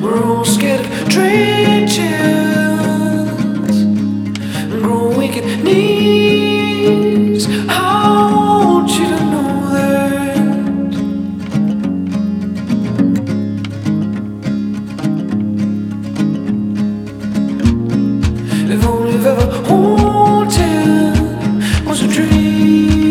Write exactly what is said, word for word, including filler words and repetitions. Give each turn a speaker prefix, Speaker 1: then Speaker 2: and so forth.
Speaker 1: We're all scared of trenches and grow wicked knees. I want you to know that if all you've ever wanted was a dream.